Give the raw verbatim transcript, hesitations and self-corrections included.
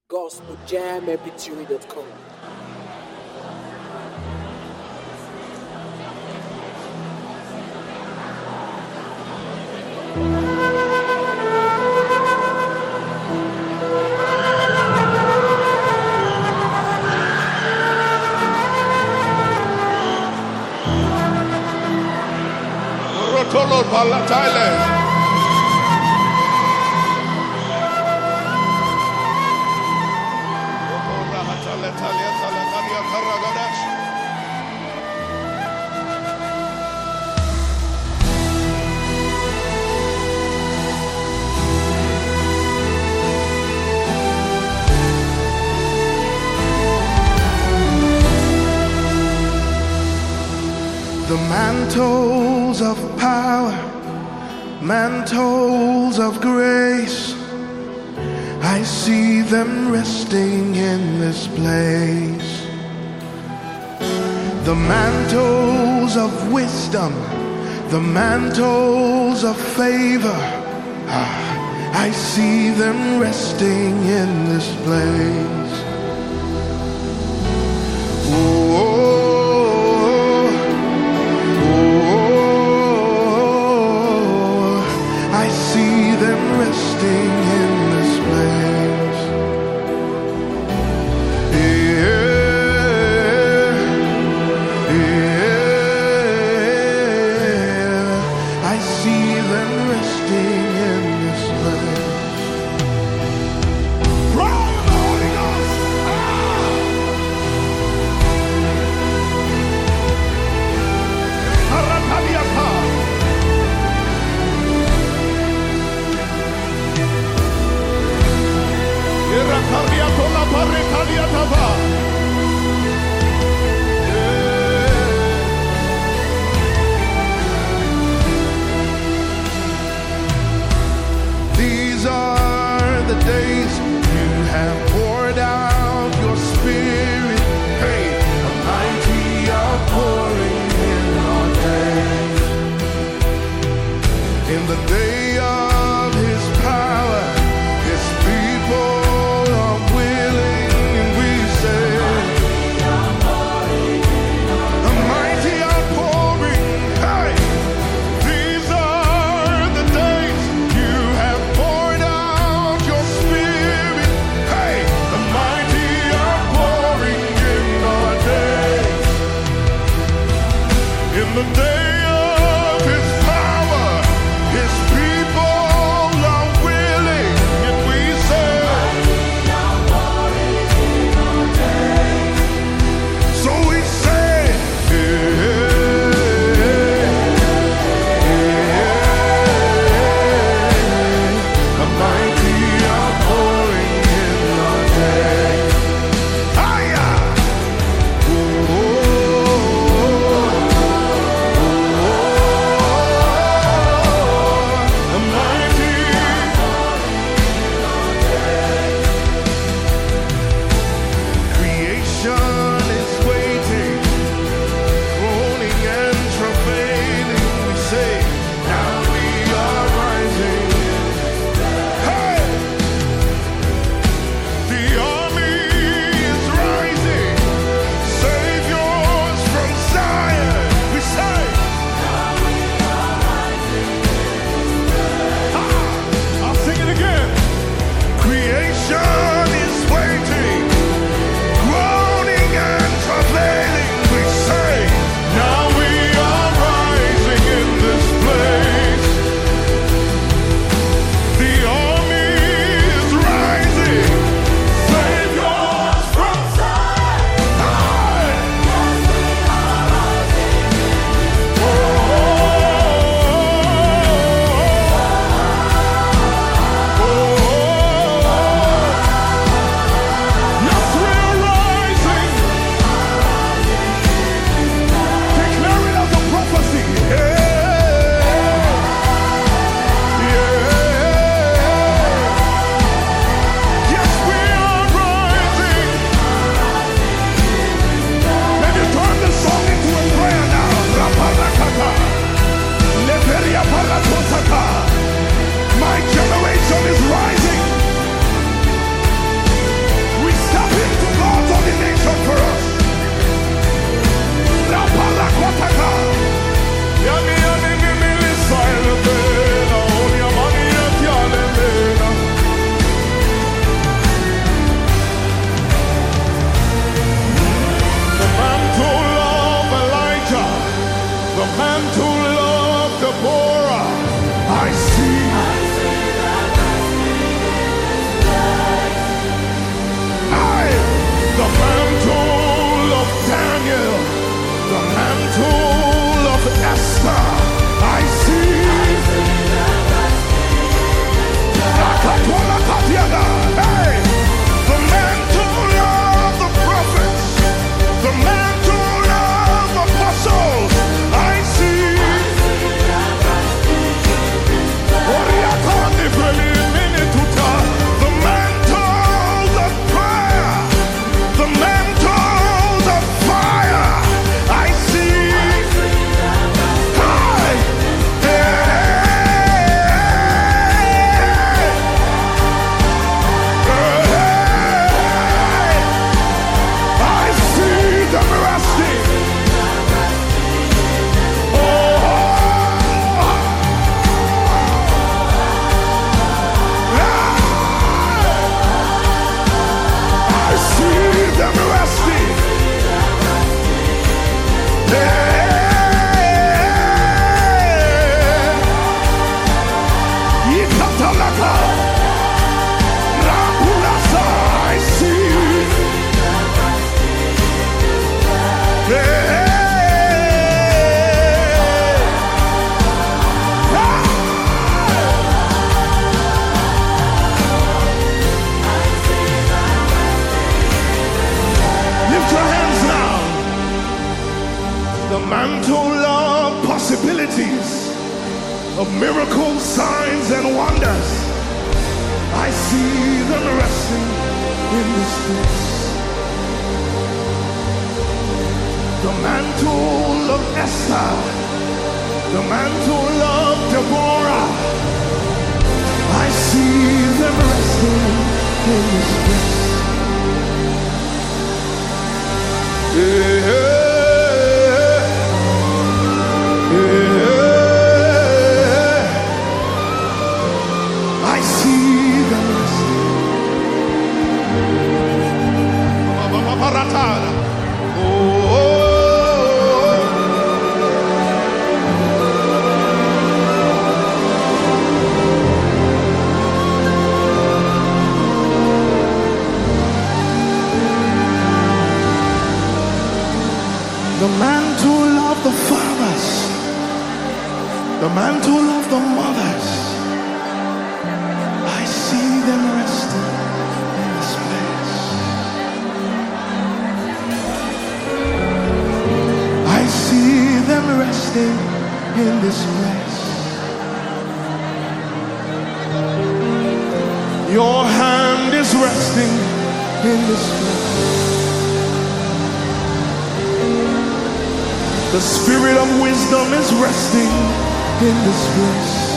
gospel jam m p three dot com. Rotolo Palatile. The mantles of power, mantles of grace, I see them resting in this place. The mantles of wisdom, the mantles of favor, ah, I see them resting in this place. Oh, resting in this place. Yeah, yeah, I see them resting in this place. Cry the Holy Ghost! These are the days you have poured out your spirit. Hey, a mighty outpouring in our day. In the day of his power, his people are willing, and we say, mantle of possibilities, of miracles, signs, and wonders. I see them resting in this place. The mantle of Esther, the mantle of Deborah, I see them resting in this place. Yeah, yeah. I see them resting. The mantle of the fathers, the mantle of the mothers, I see them resting in this place. I see them resting in this place. Your hand is resting in this place. The spirit of wisdom is resting in this place.